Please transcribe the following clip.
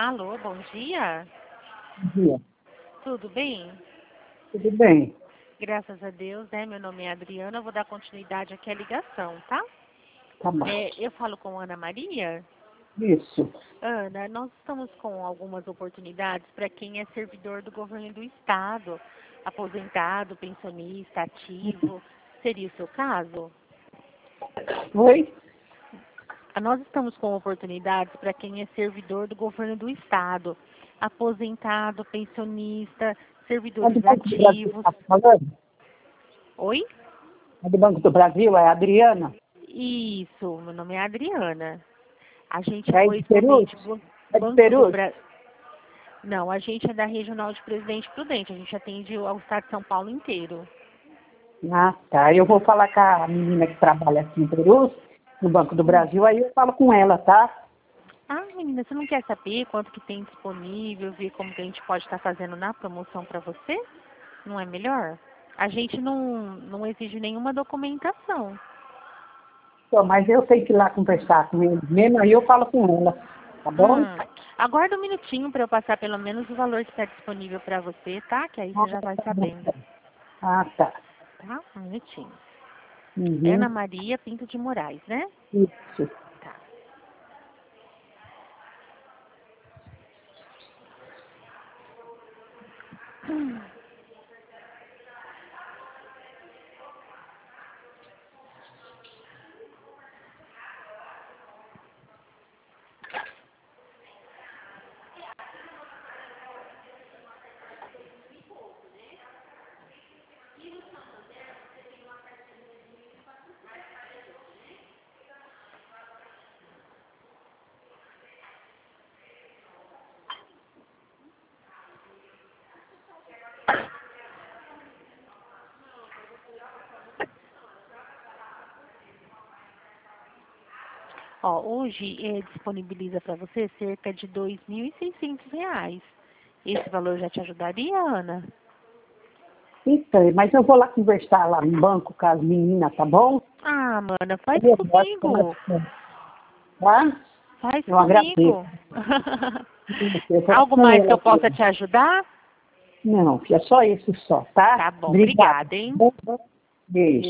Alô, bom dia. Bom dia. Tudo bem? Tudo bem? Graças a Deus, né? Meu nome é Adriana, eu vou dar continuidade aqui à ligação, tá? Tá bom. Eu falo com Ana Maria. Isso. Ana, nós estamos com algumas oportunidades para quem é servidor do governo do estado, aposentado, pensionista, ativo. Seria o seu caso? Oi? Nós estamos com oportunidades para quem é servidor do governo do estado, aposentado, pensionista, É servidores do Banco do Brasil que ativos. tá falando? Oi? É do Banco do Brasil? É a Adriana? Isso, meu nome é Adriana. A gente É aí foi de Perus? expoente É de Banco do Perus? Brasil. Não, a gente é da Regional de Presidente Prudente, a gente atende ao estado de São Paulo inteiro. Ah, tá. Eu vou falar com a menina que trabalha aqui em Perus, no Banco do Brasil, aí eu falo com ela, tá? Ah, menina, você não quer saber quanto que tem disponível, ver como que a gente pode estar fazendo na promoção para você? Não é melhor? A gente não exige nenhuma documentação. Então, mas eu tenho que ir lá conversar com ele mesmo, aí eu falo com ela, tá bom? Hum, Aguarda um minutinho para eu passar pelo menos o valor que está disponível para você, tá? Que aí Ah, você já vai tá bom. sabendo, Ah, tá. tá? Um minutinho. Ana Uhum. Maria Pinto de Moraes, né? Isso. Tá. Ó, hoje disponibiliza para você cerca de R$ 2.600. Esse valor já te ajudaria, Ana? Então, mas eu vou lá conversar lá no banco com as meninas, tá bom? Ah, mana, faz Aí eu gosto como comigo. tá? Faz Eu agradeço. comigo. Eu falo Algo com mais que ela eu aqui. possa te ajudar? Não, filha, só isso só, tá? Tá bom, Obrigada. obrigada, hein? Beijo.